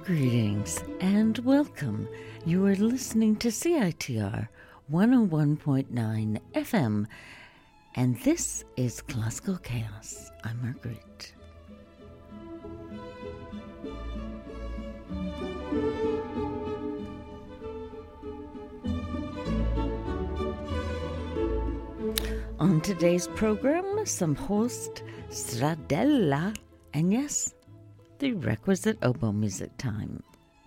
Greetings and welcome. You are listening to CITR 101.9 FM, and this is Classical Chaos. I'm Marguerite. On today's program, some host Stradella, and yes, the requisite oboe music time.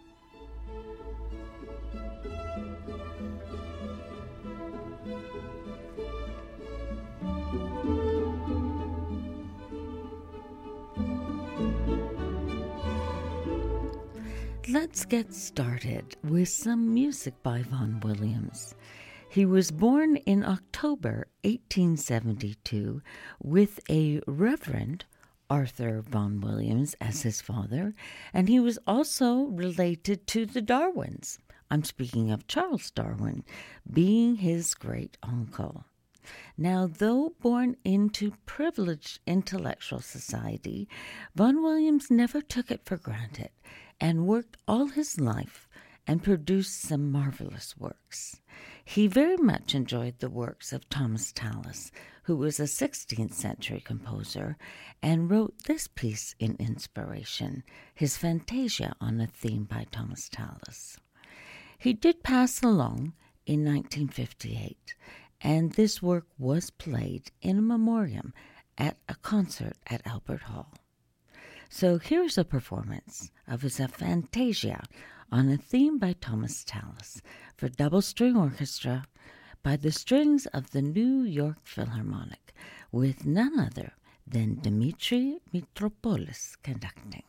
Let's get started with some music by Vaughan Williams. He was born in October 1872 with a Reverend Arthur Vaughan Williams as his father, and he was also related to the Darwins. I'm speaking of Charles Darwin, being his great uncle. Now, though born into privileged intellectual society, Vaughan Williams never took it for granted and worked all his life and produced some marvelous works. He very much enjoyed the works of Thomas Tallis, who was a 16th century composer, and wrote this piece in inspiration, his Fantasia on a theme by Thomas Tallis. He did pass along in 1958, and this work was played in a memoriam at a concert at Albert Hall. So here's a performance of his Fantasia on a theme by Thomas Tallis for double string orchestra by the strings of the New York Philharmonic, with none other than Dimitri Mitropoulos conducting.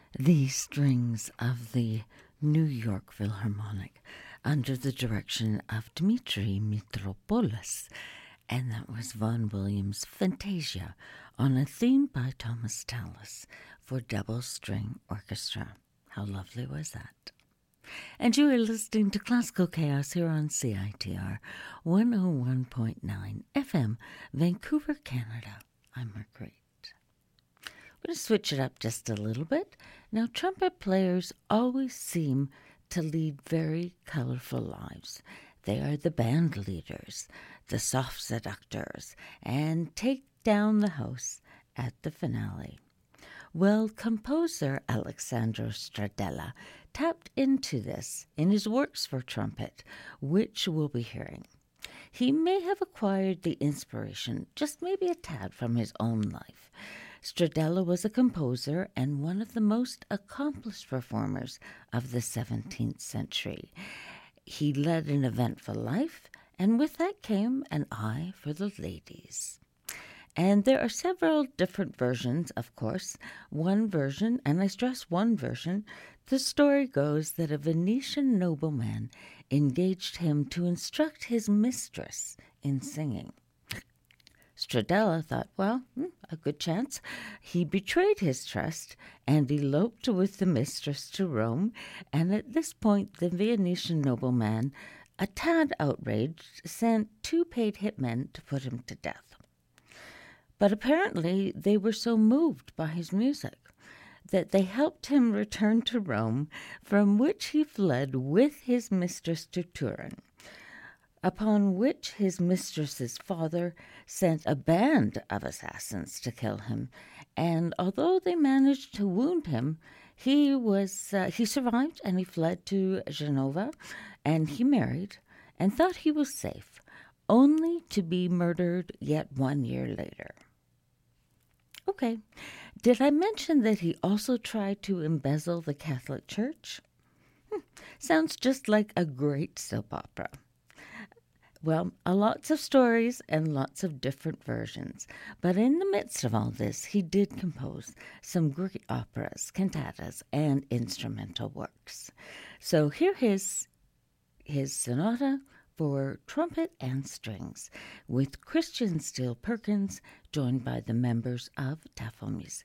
the strings of the New York Philharmonic under the direction of Dmitri Mitropoulos, and that was Vaughan Williams' Fantasia on a theme by Thomas Tallis for double string orchestra. How lovely was that? And you are listening to Classical Chaos here on CITR 101.9 FM, Vancouver, Canada. I'm Marguerite. I'm going to switch it up just a little bit. Now, trumpet players always seem to lead very colorful lives. They are the band leaders, the soft seductors, and take down the house at the finale. Well, composer Alexandro Stradella tapped into this in his works for trumpet, which we'll be hearing. He may have acquired the inspiration, just maybe a tad, from his own life. Stradella was a composer and one of the most accomplished performers of the 17th century. He led an eventful life, and with that came an eye for the ladies. And there are several different versions, of course. One version, and I stress one version, the story goes that a Venetian nobleman engaged him to instruct his mistress in singing. Stradella thought, well, a good chance. He betrayed his trust and eloped with the mistress to Rome, and at this point the Venetian nobleman, a tad outraged, sent 2 paid hitmen to put him to death. But apparently they were so moved by his music that they helped him return to Rome, from which he fled with his mistress to Turin, upon which his mistress's father sent a band of assassins to kill him, and although they managed to wound him, he survived, and he fled to Genova, and he married and thought he was safe, only to be murdered yet 1 year later. Okay, did I mention that he also tried to embezzle the Catholic Church? Sounds just like a great soap opera. Well, lots of stories and lots of different versions. But in the midst of all this, he did compose some great operas, cantatas, and instrumental works. So here is his sonata for trumpet and strings with Christian Steele Perkins, joined by the members of Tafelmusik.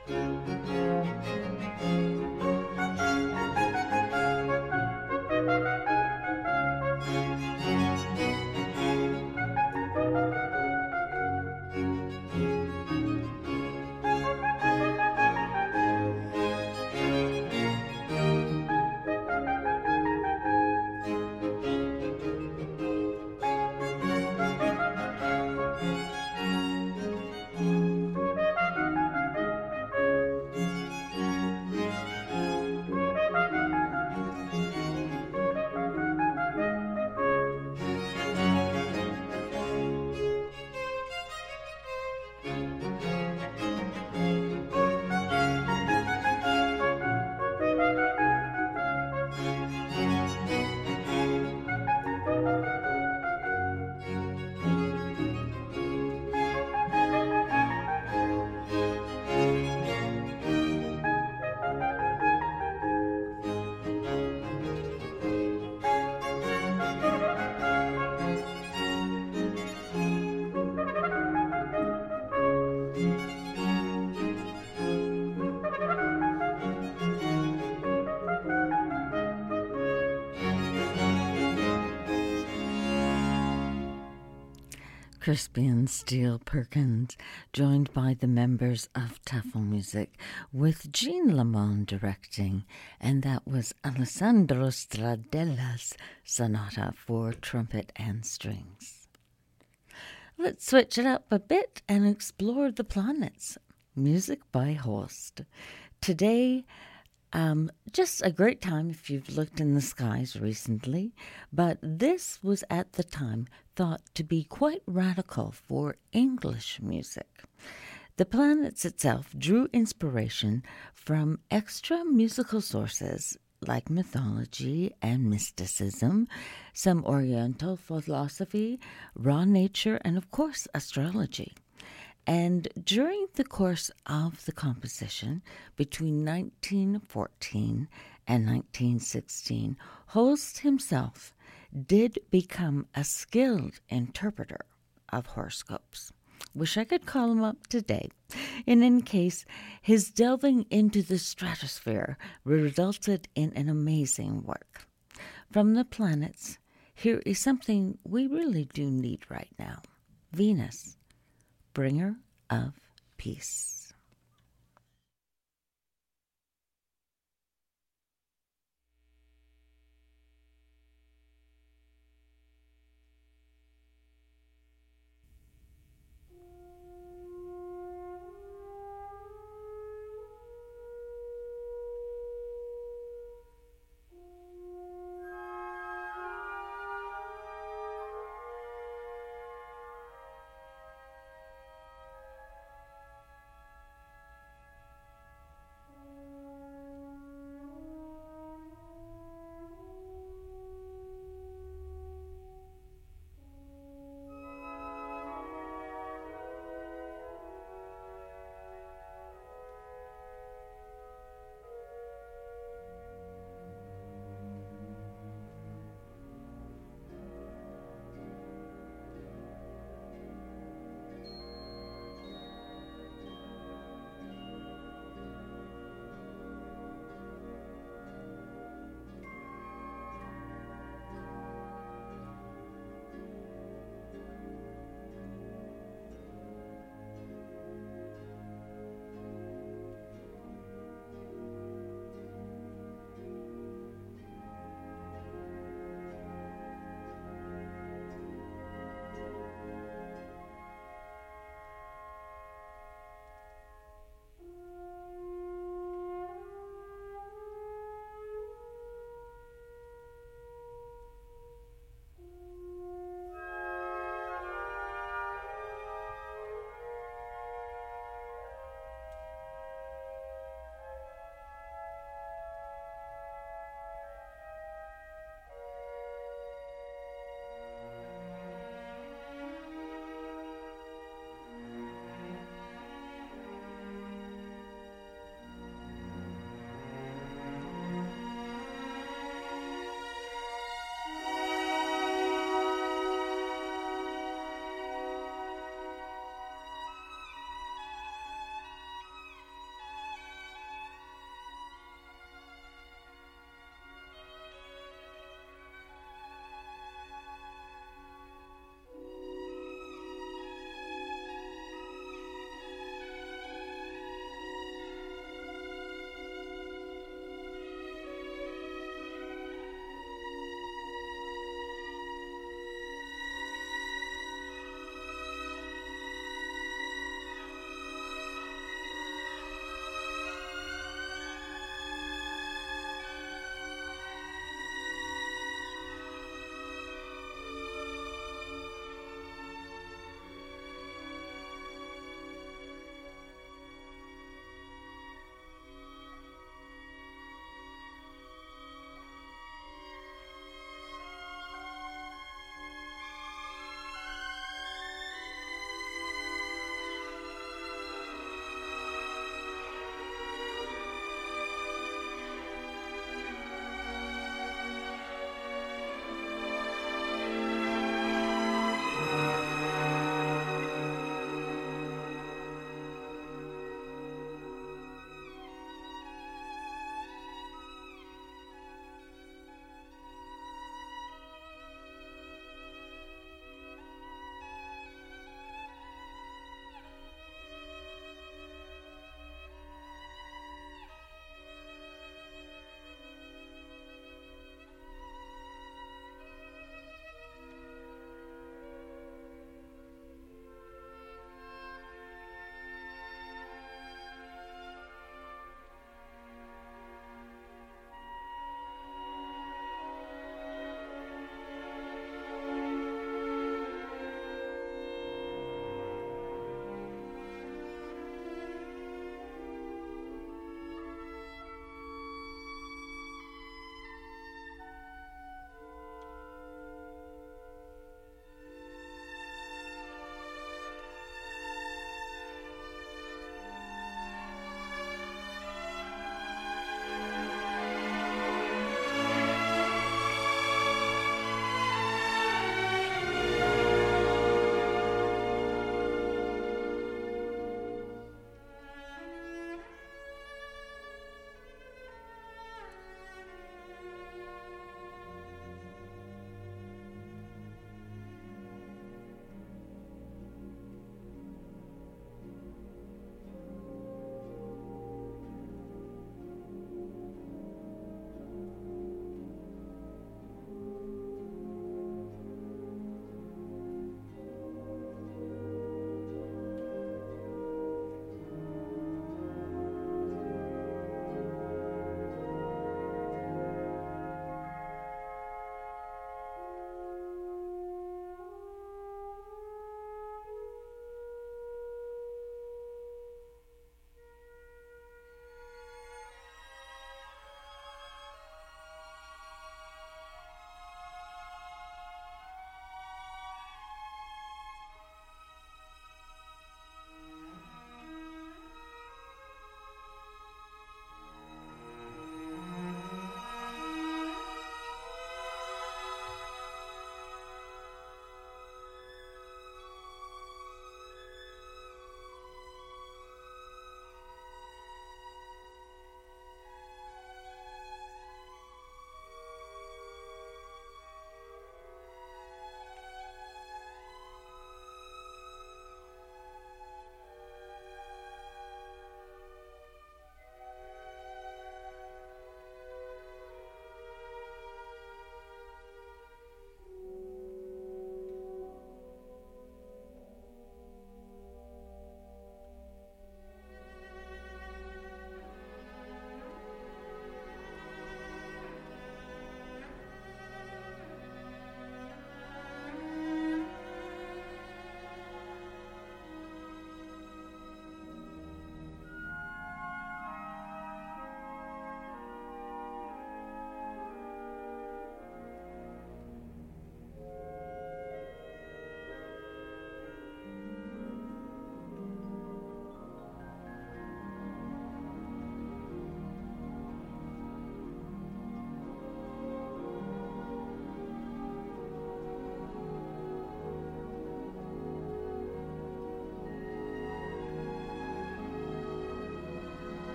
Crispian Steele Perkins, joined by the members of Tafelmusik, with Jean Lamont directing, and that was Alessandro Stradella's sonata for trumpet and strings. Let's switch it up a bit and explore the planets. Music by Holst. Today, just a great time if you've looked in the skies recently, but this was at the time thought to be quite radical for English music. The Planets itself drew inspiration from extra musical sources like mythology and mysticism, some Oriental philosophy, raw nature, and of course astrology. And during the course of the composition, between 1914 and 1916, Holst himself did become a skilled interpreter of horoscopes. Wish I could call him up today. In any case, his delving into the stratosphere resulted in an amazing work. From the planets, here is something we really do need right now. Venus, bringer of peace.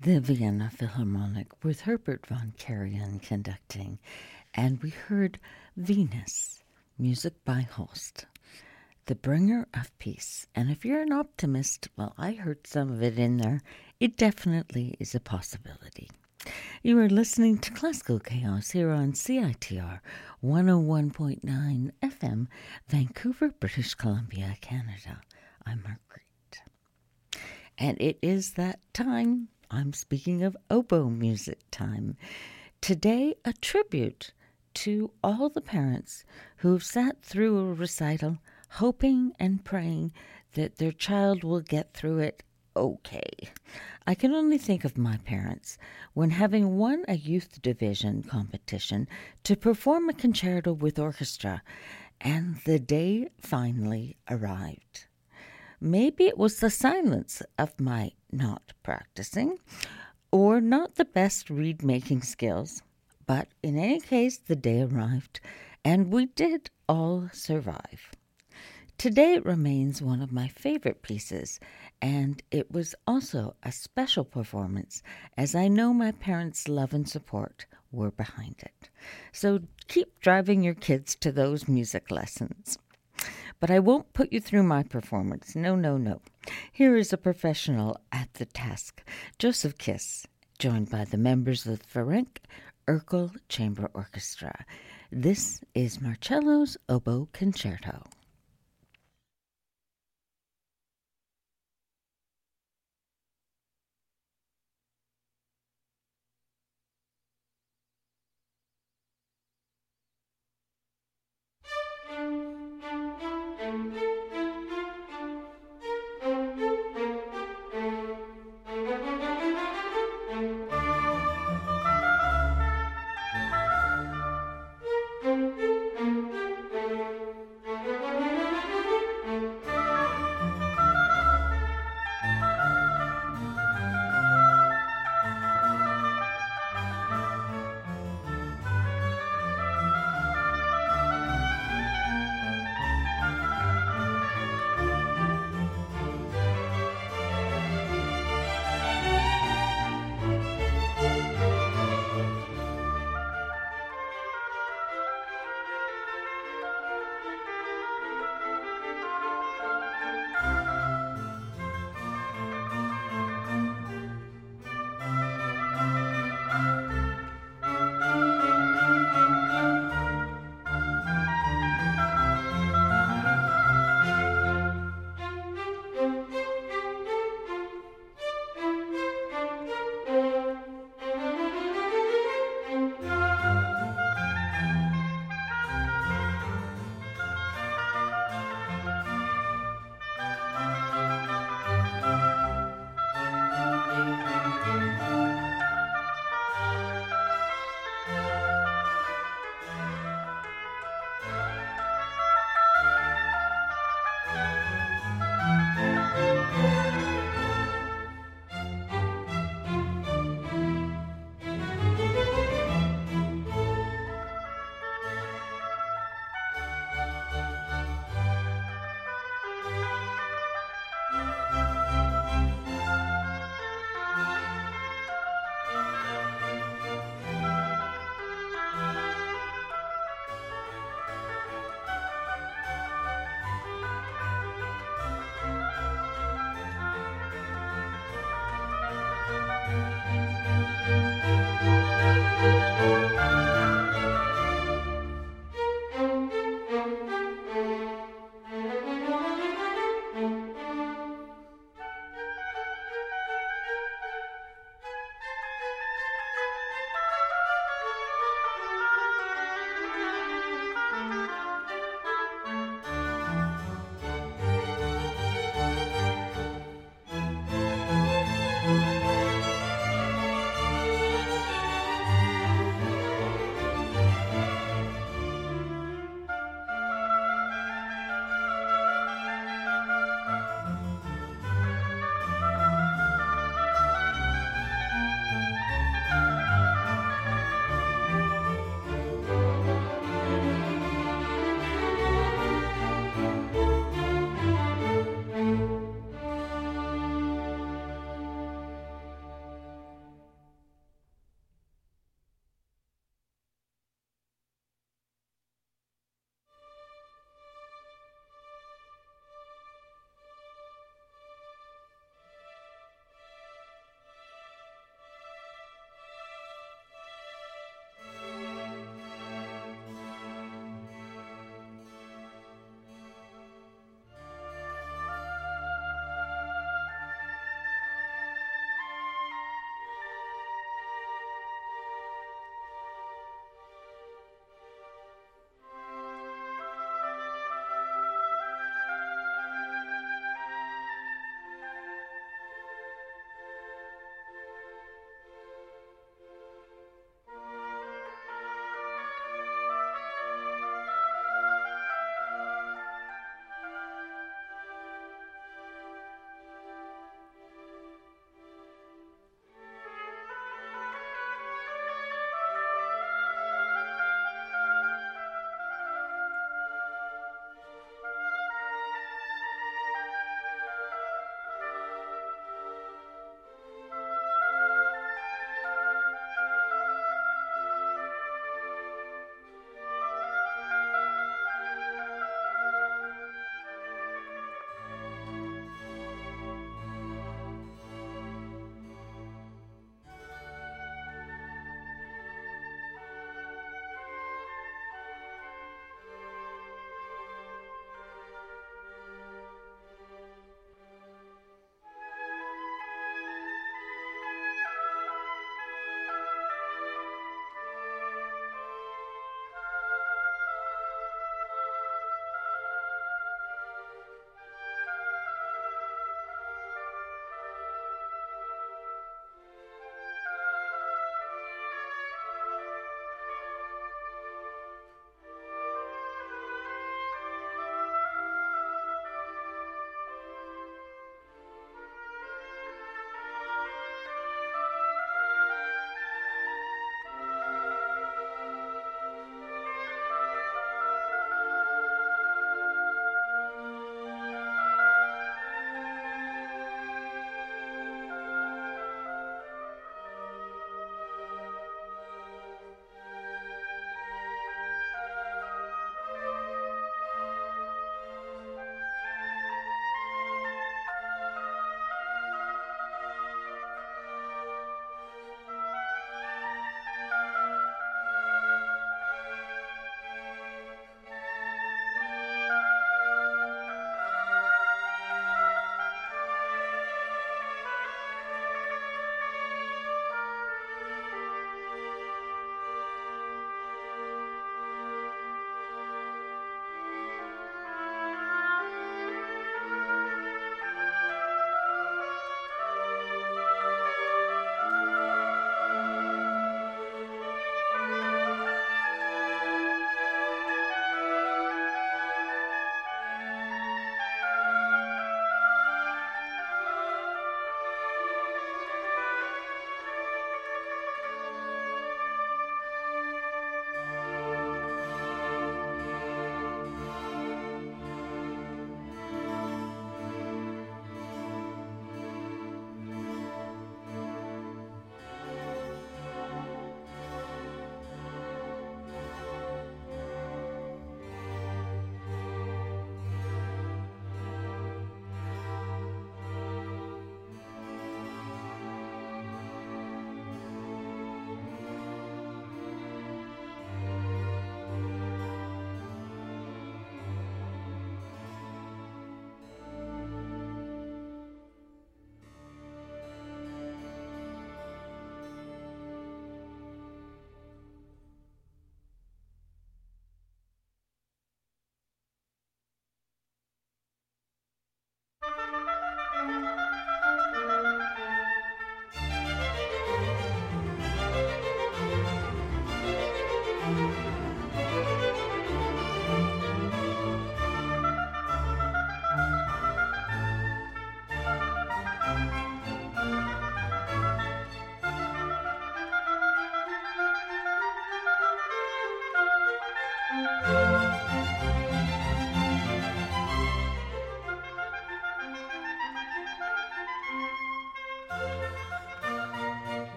the Vienna Philharmonic with Herbert von Karajan conducting, and we heard Venus, music by Holst, the bringer of peace. And if you're an optimist, well, I heard some of it in there. It definitely is a possibility. You are listening to Classical Chaos here on CITR 101.9 FM, Vancouver, British Columbia, Canada. I'm Marguerite. And it is that time. I'm speaking of oboe music time. Today, a tribute to all the parents who've sat through a recital hoping and praying that their child will get through it okay. I can only think of my parents when, having won a youth division competition, to perform a concerto with orchestra, and the day finally arrived. Maybe it was the silence of my not practicing, or not the best reed-making skills, but in any case, the day arrived, and we did all survive. Today it remains one of my favorite pieces, and it was also a special performance, as I know my parents' love and support were behind it. So keep driving your kids to those music lessons. But I won't put you through my performance. No, no, no. Here is a professional at the task, Joseph Kiss, joined by the members of the Ferenc Erkel Chamber Orchestra. This is Marcello's Oboe Concerto.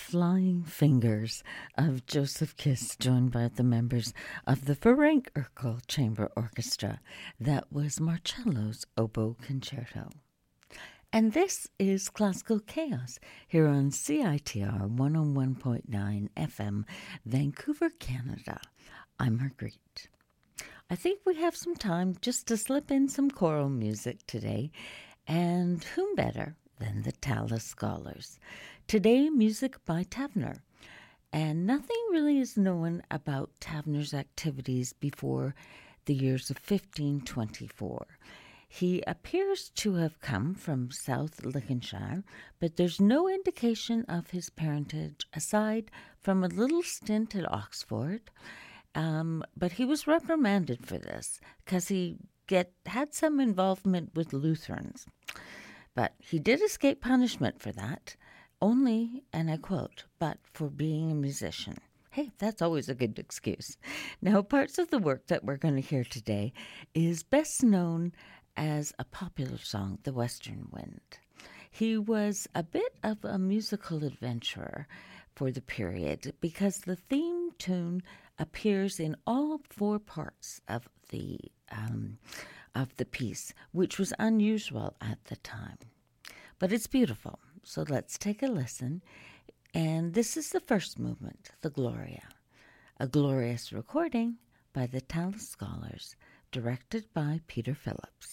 Flying Fingers of Joseph Kiss, joined by the members of the Ferenc Erkel Chamber Orchestra. That was Marcello's Oboe Concerto. And this is Classical Chaos here on CITR 101.9 FM, Vancouver, Canada. I'm Marguerite. I think we have some time just to slip in some choral music today, and whom better than the Tallis Scholars. Today, music by Tavener, and nothing really is known about Tavener's activities before the years of 1524. He appears to have come from South Lincolnshire, but there's no indication of his parentage aside from a little stint at Oxford. But he was reprimanded for this because he had some involvement with Lutherans. But he did escape punishment for that, only, and I quote, but for being a musician. Hey, that's always a good excuse. Now, parts of the work that we're going to hear today is best known as a popular song, The Western Wind. He was a bit of a musical adventurer for the period because the theme tune appears in all four parts of the piece, which was unusual at the time. But it's beautiful, so let's take a listen. And this is the first movement, the Gloria, a glorious recording by the Tallis Scholars, directed by Peter Phillips.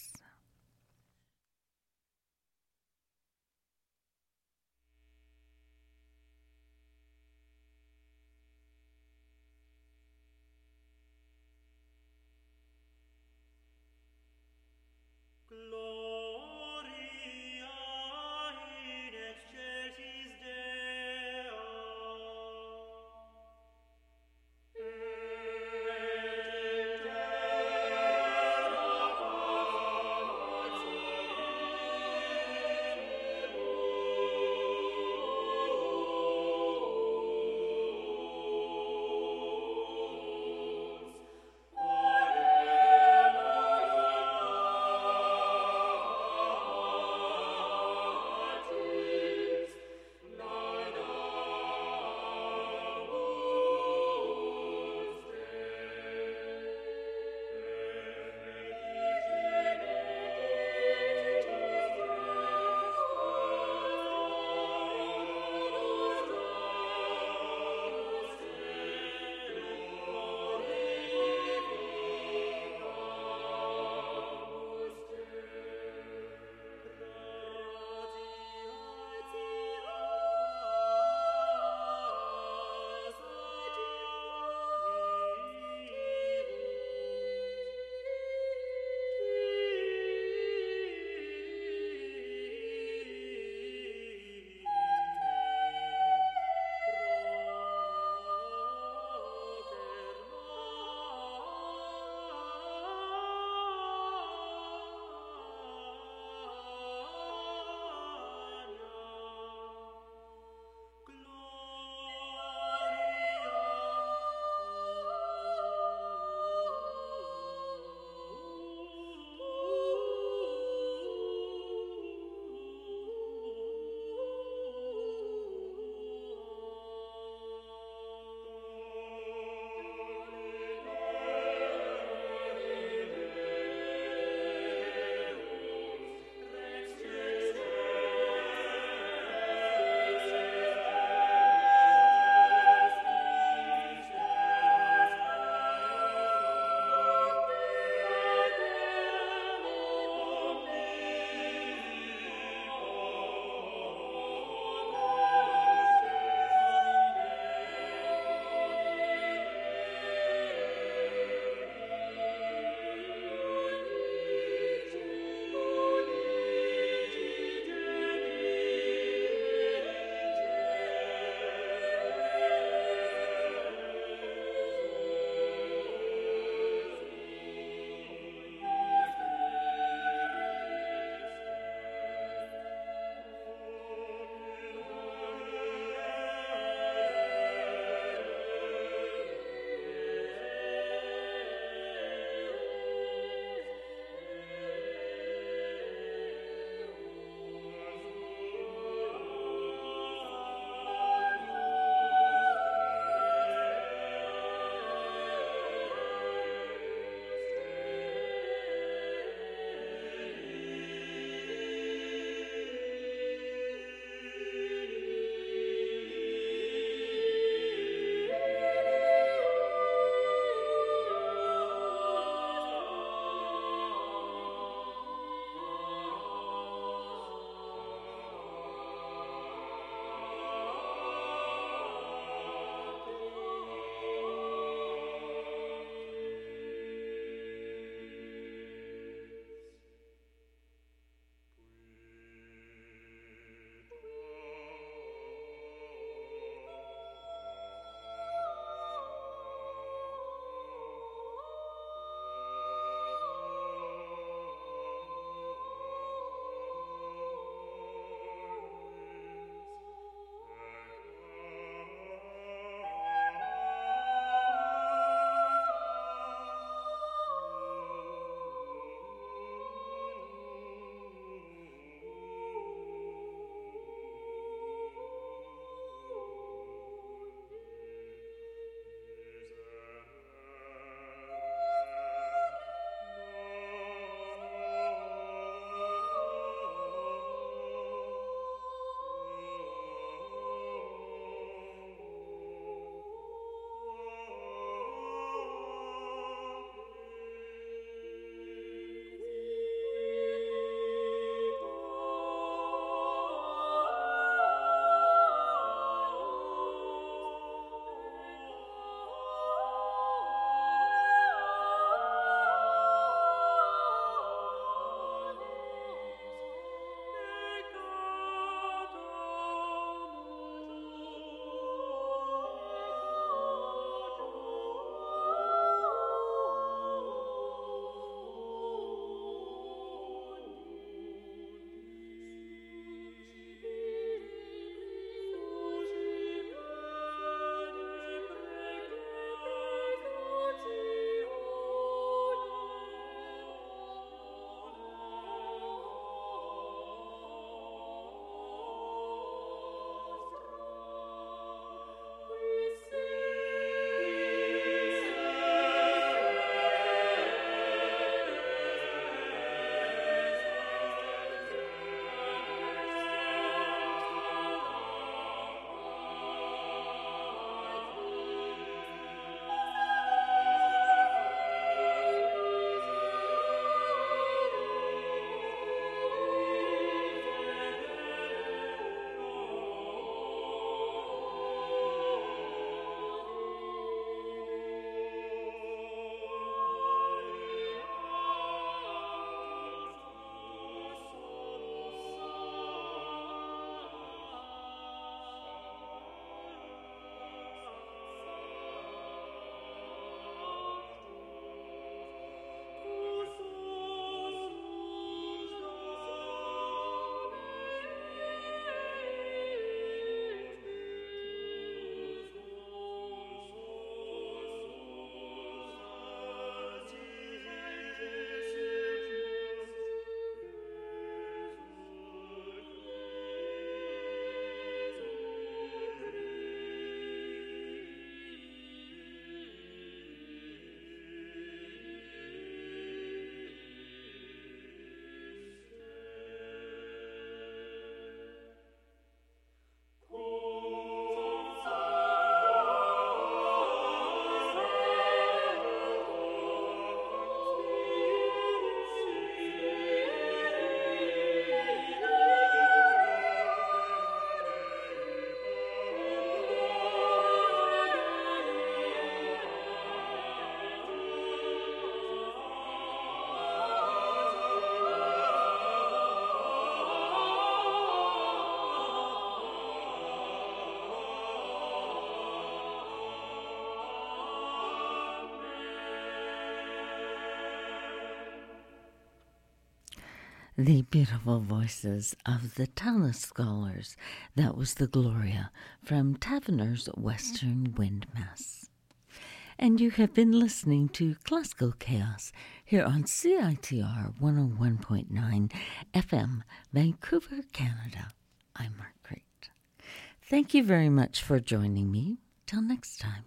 The beautiful voices of the Tallis Scholars. That was the Gloria from Taverner's Western Wind Mass. And you have been listening to Classical Chaos here on CITR 101.9 FM, Vancouver, Canada. I'm Marguerite. Thank you very much for joining me. Till next time.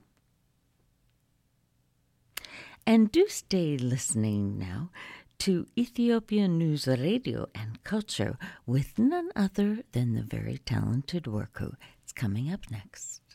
And do stay listening now to Ethiopian News Radio and Culture with none other than the very talented Worku. It's coming up next.